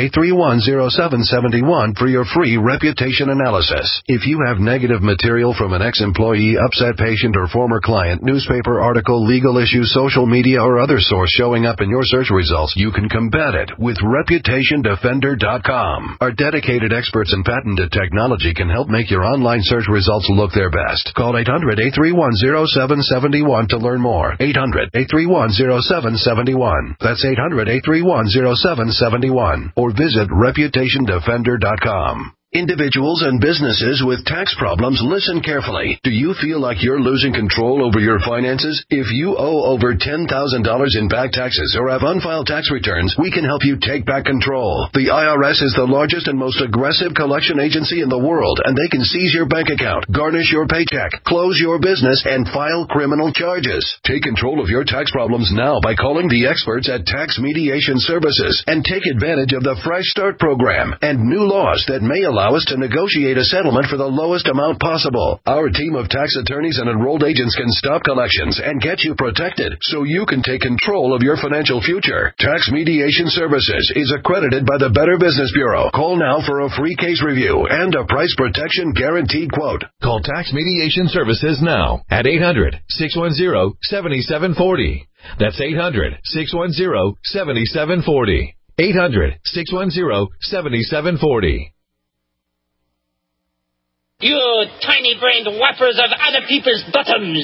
800-831-0771 for your free reputation analysis. If you have negative material from an ex-employee, upset patient, or former client, newspaper article, legal issue, social media, or other source showing up in your search results, you can combat it with ReputationDefender.com. Our dedicated experts in patented technology can help make your online search results look their best. Call 800-831-0771 to learn more. 800-831-0771. That's 800-831-0771. Or visit ReputationDefender.com. Individuals and businesses with tax problems, listen carefully. Do you feel like you're losing control over your finances? If you owe over $10,000 in back taxes or have unfiled tax returns, we can help you take back control. The IRS is the largest and most aggressive collection agency in the world, and they can seize your bank account, garnish your paycheck, close your business, and file criminal charges. Take control of your tax problems now by calling the experts at Tax Mediation Services and take advantage of the Fresh Start program and new laws that may allow us to negotiate a settlement for the lowest amount possible. Our team of tax attorneys and enrolled agents can stop collections and get you protected so you can take control of your financial future. Tax Mediation Services is accredited by the Better Business Bureau. Call now for a free case review and a price protection guaranteed quote. Call Tax Mediation Services now at 800-610-7740. That's 800-610-7740. 800-610-7740. You tiny-brained whappers of other people's bottoms!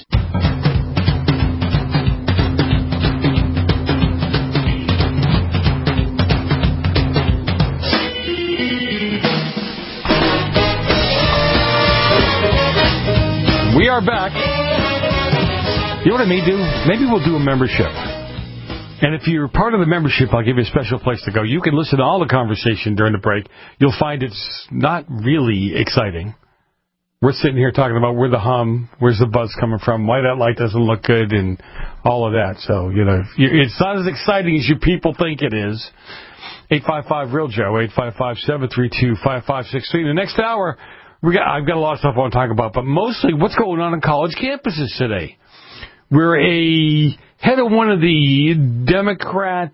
We are back. You know what I may do? Maybe we'll do a membership. And if you're part of the membership, I'll give you a special place to go. You can listen to all the conversation during the break. You'll find it's not really exciting. We're sitting here talking about where the hum, where's the buzz coming from, why that light doesn't look good, and all of that. So, you know, it's not as exciting as you people think it is. 855-REAL-JOE, 855-732-5563. The next hour, I've got a lot of stuff I want to talk about, but mostly what's going on college campuses today. We're head of one of the Democrat,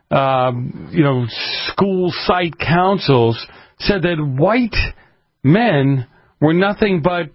school site councils said that white men were nothing but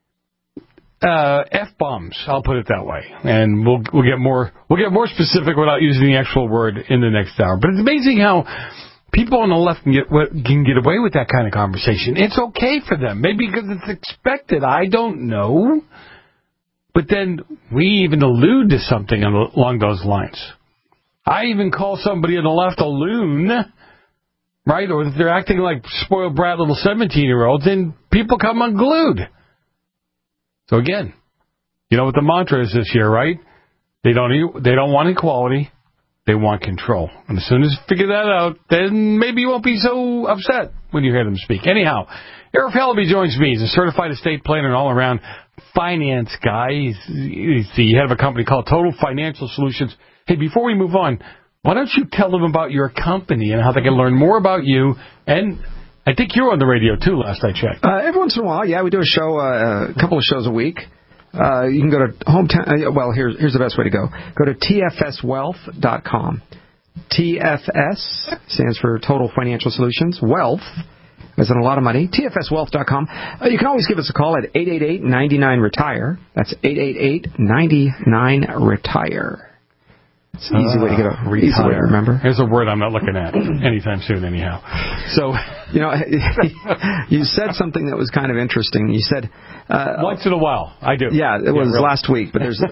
F-bombs. I'll put it that way, and we'll get more specific without using the actual word in the next hour. But it's amazing how people on the left can get away with that kind of conversation. It's okay for them, maybe because it's expected. I don't know. But then we even allude to something along those lines. I even call somebody on the left a loon, right? Or if they're acting like spoiled brat little 17-year-olds, then people come unglued. So again, you know what the mantra is this year, right? They don't want equality. They want control. And as soon as you figure that out, then maybe you won't be so upset when you hear them speak. Anyhow, Eric Helleby joins me. He's a certified estate planner and all-around finance guy. He's the head of a company called Total Financial Solutions. Hey, before we move on, why don't you tell them about your company and how they can learn more about you and I think you're on the radio, too, last I checked. Every once in a while, yeah. We do a show, a couple of shows a week. You can go to hometown. Well, here's the best way to go. Go to tfswealth.com. TFS stands for Total Financial Solutions. Wealth, as in a lot of money. TFSwealth.com. You can always give us a call at 888-99-RETIRE. That's 888-99-RETIRE. It's an easy way to get a easy way to remember. Here's a word I'm not looking at anytime soon, anyhow. So, you said something that was kind of interesting. You said once in a while, I do. Yeah, it was last week. But there's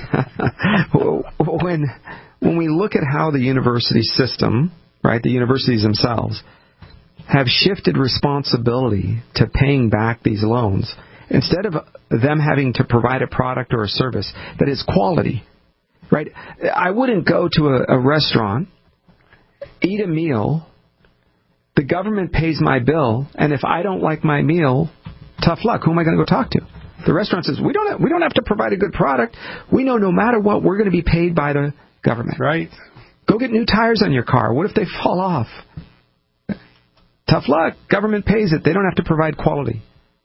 when we look at how the university system, right, the universities themselves, have shifted responsibility to paying back these loans, instead of them having to provide a product or a service that is quality. Right? I wouldn't go to a restaurant, eat a meal, the government pays my bill, and if I don't like my meal, tough luck. Who am I going to go talk to? The restaurant says, we don't have to provide a good product. We know no matter what, we're going to be paid by the government. Right. Go get new tires on your car. What if they fall off? Tough luck. Government pays it. They don't have to provide quality.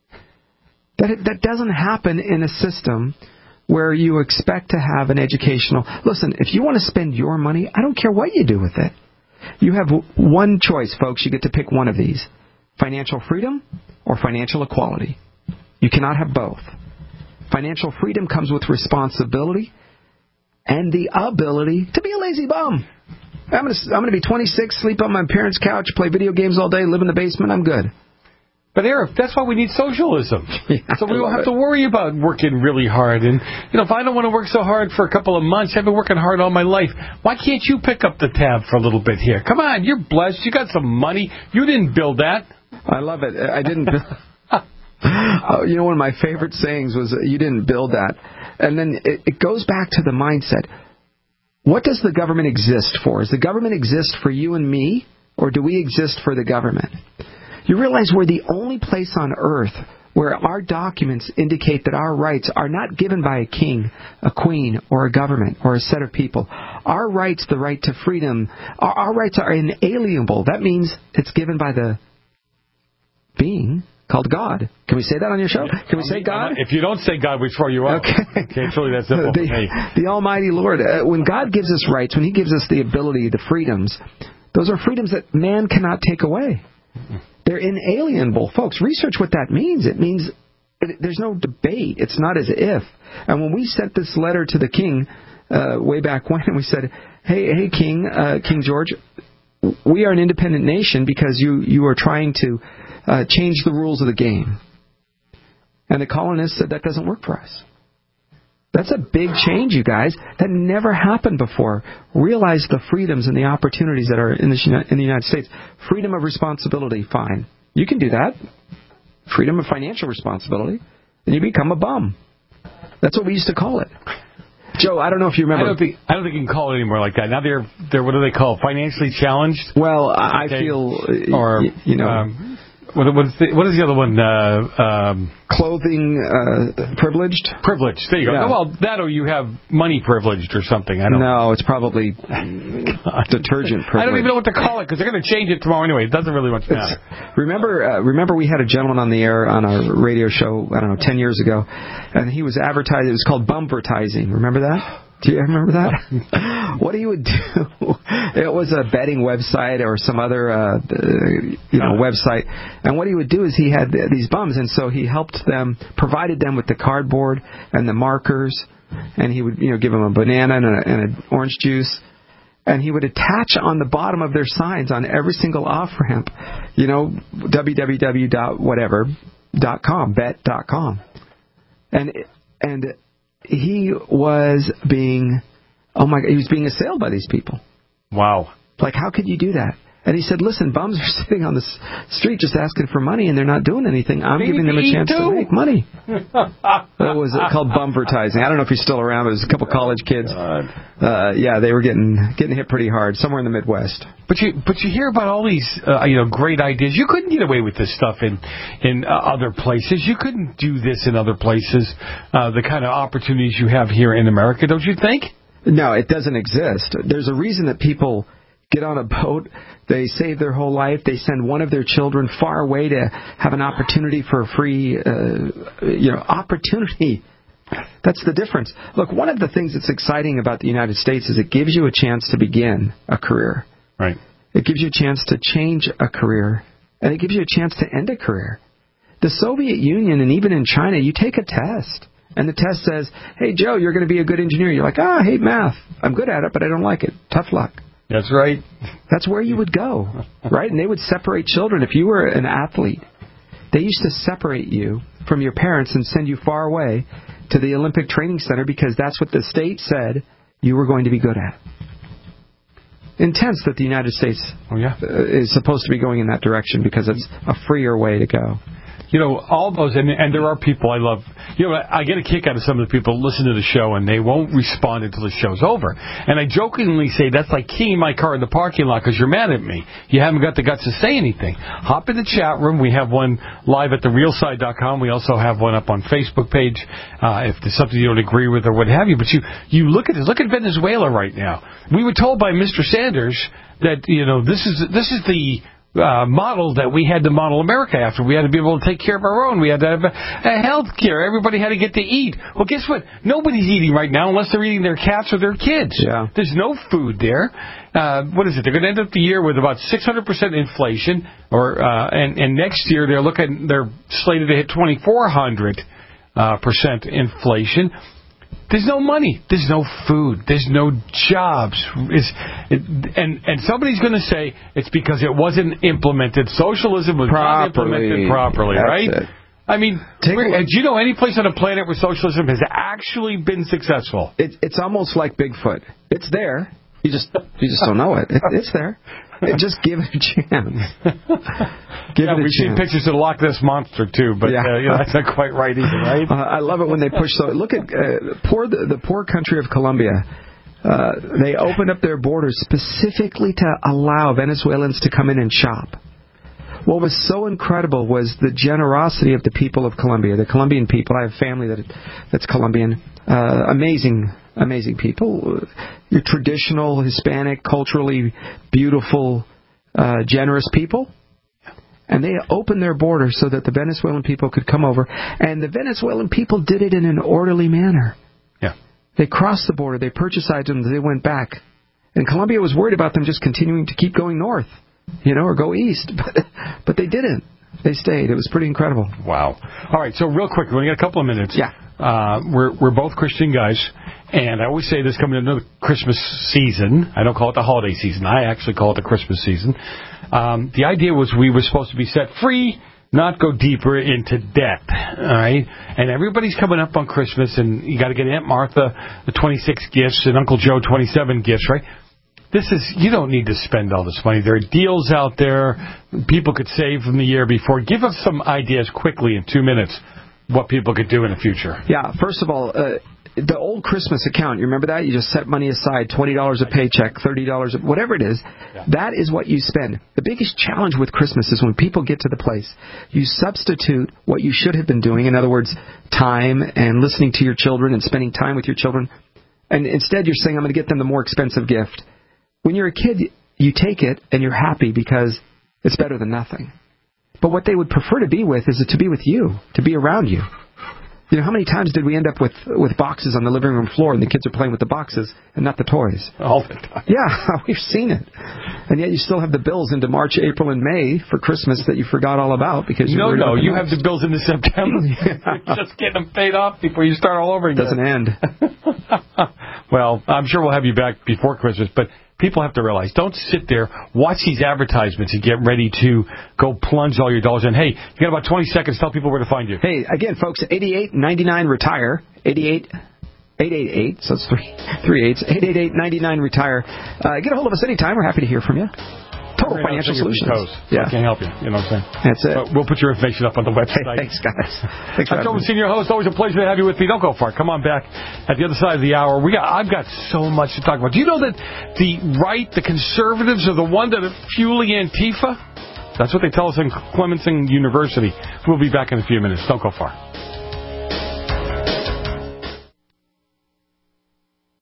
That doesn't happen in a system where you expect to have an educational... Listen, if you want to spend your money, I don't care what you do with it. You have one choice, folks. You get to pick one of these. Financial freedom or financial equality. You cannot have both. Financial freedom comes with responsibility and the ability to be a lazy bum. I'm going to be 26, sleep on my parents' couch, play video games all day, live in the basement. I'm good. But, Eric, that's why we need socialism. Yeah, so we don't have to worry about working really hard. And, if I don't want to work so hard for a couple of months, I've been working hard all my life. Why can't you pick up the tab for a little bit here? Come on, you're blessed. You got some money. You didn't build that. I love it. I didn't build... one of my favorite sayings was, you didn't build that. And then it goes back to the mindset. What does the government exist for? Does the government exist for you and me, or do we exist for the government? You realize we're the only place on earth where our documents indicate that our rights are not given by a king, a queen, or a government, or a set of people. Our rights, the right to freedom, our rights are inalienable. That means it's given by the being called God. Can we say that on your show? Can we say God? If you don't say God, we throw you out. Okay. It's really that simple. The Almighty Lord. When God gives us rights, when He gives us the ability, the freedoms, those are freedoms that man cannot take away. They're inalienable. Folks, research what that means. It means there's no debate. It's not as if. And when we sent this letter to the king way back when, we said, hey, King George, we are an independent nation because you are trying to change the rules of the game. And the colonists said that doesn't work for us. That's a big change, you guys. That never happened before. Realize the freedoms and the opportunities that are in the United States. Freedom of responsibility, fine. You can do that. Freedom of financial responsibility. And you become a bum. That's what we used to call it. Joe, I don't know if you remember. I don't think you can call it anymore like that. Now they're what do they call it? Financially challenged? Well, I feel, or, what is the other one? Clothing privileged? Privileged. There you go. Yeah. Well, that or you have money privileged or something. I don't know. No, it's probably detergent privileged. I don't even know what to call it because they're going to change it tomorrow anyway. It doesn't really much matter. Remember we had a gentleman on the air on a radio show, 10 years ago, and he was advertising. It was called Bumvertising. Remember that? Do you remember that? What he would do, it was a betting website or some other, website. And what he would do is he had these bums, and so he helped them, provided them with the cardboard and the markers, and he would, give them a banana and an orange juice. And he would attach on the bottom of their signs on every single off-ramp, www.whatever.com, bet.com. And he was being assailed by these people. Wow. Like, how could you do that? And he said, listen, bums are sitting on the street just asking for money, and they're not doing anything. I'm giving them a chance to make money. That was called Bumvertising. I don't know if he's still around. It was a couple college kids. They were getting hit pretty hard somewhere in the Midwest. But you hear about all these great ideas. You couldn't get away with this stuff in other places. You couldn't do this in other places. The kind of opportunities you have here in America, don't you think? No, it doesn't exist. There's a reason that people get on a boat. They save their whole life. They send one of their children far away to have an opportunity for a free, opportunity. That's the difference. Look, one of the things that's exciting about the United States is it gives you a chance to begin a career. Right. It gives you a chance to change a career, and it gives you a chance to end a career. The Soviet Union and even in China, you take a test, and the test says, hey, Joe, you're going to be a good engineer. You're like, I hate math. I'm good at it, but I don't like it. Tough luck. That's right. That's where you would go, right? And they would separate children. If you were an athlete, they used to separate you from your parents and send you far away to the Olympic Training Center because that's what the state said you were going to be good at. Intense that the United States is supposed to be going in that direction because it's a freer way to go. You know, all those, and there are people I love. You know, I get a kick out of some of the people who listen to the show and they won't respond until the show's over. And I jokingly say that's like keying my car in the parking lot because you're mad at me. You haven't got the guts to say anything. Hop in the chat room. We have one live at therealside.com. We also have one up on Facebook page if there's something you don't agree with or what have you. But you look at this. Look at Venezuela right now. We were told by Mr. Sanders that, you know, this is the model that we had to model America after. We had to be able to take care of our own. We had to have a health care. Everybody had to get to eat. Well, guess what? Nobody's eating right now unless they're eating their cats or their kids. Yeah. There's no food there. What is it? They're going to end up the year with about 600% inflation, and next year they're slated to hit 2,400% inflation. There's no money. There's no food. There's no jobs. And somebody's going to say it's because it wasn't implemented. Socialism was not implemented properly, right? It. I mean, do you know any place on the planet where socialism has actually been successful? It's almost like Bigfoot. It's there. You just don't know it. It's there. Just give it a chance. We've seen pictures of the Loch Ness Monster, too, but that's not quite right either, right? I love it when they push. So look at the poor country of Colombia. They opened up their borders specifically to allow Venezuelans to come in and shop. What was so incredible was the generosity of the people of Colombia, the Colombian people. I have family that's Colombian. Amazing people. Your traditional Hispanic, culturally beautiful, generous people. And they opened their borders so that the Venezuelan people could come over. And the Venezuelan people did it in an orderly manner. Yeah. They crossed the border. They purchased items. They went back. And Colombia was worried about them just continuing to keep going north, or go east. But they didn't. They stayed. It was pretty incredible. Wow. All right, so real quick, we only got a couple of minutes. Yeah. We're both Christian guys, and I always say this coming into the Christmas season. I don't call it the holiday season. I actually call it the Christmas season. The idea was we were supposed to be set free, not go deeper into debt. All right? And everybody's coming up on Christmas, and you got to get Aunt Martha the 26 gifts and Uncle Joe 27 gifts, right? You don't need to spend all this money. There are deals out there. People could save from the year before. Give us some ideas quickly in 2 minutes what people could do in the future. Yeah, first of all, the old Christmas account, you remember that? You just set money aside, $20 a paycheck, $30, whatever it is. Yeah. That is what you spend. The biggest challenge with Christmas is when people get to the place, you substitute what you should have been doing, in other words, time and listening to your children and spending time with your children, and instead you're saying, I'm going to get them the more expensive gift. When you're a kid, you take it and you're happy because it's better than nothing. But what they would prefer to be with is to be with you, to be around you. You know, how many times did we end up with boxes on the living room floor and the kids are playing with the boxes and not the toys? All the time. Yeah, we've seen it. And yet you still have the bills into March, April, and May for Christmas that you forgot all about because you you have the bills into September. Just get them paid off before you start all over again. It doesn't end. Well, I'm sure we'll have you back before Christmas, but people have to realize, don't sit there, watch these advertisements and get ready to go plunge all your dollars in. Hey, you got about 20 seconds. Tell people where to find you. Hey, again, folks, 8899-RETIRE, 888, so it's 3 8s, 888-99-RETIRE. Get a hold of us anytime. We're happy to hear from you. Total Financial Solutions. Yeah. I can't help you. You know what I'm saying? That's it. We'll put your information up on the website. Hey, thanks, guys. Thanks for having me. Senior host. Always a pleasure to have you with me. Don't go far. Come on back at the other side of the hour. I've got so much to talk about. Do you know that the right, the conservatives, are the one that are fueling Antifa? That's what they tell us in Clemson University. We'll be back in a few minutes. Don't go far.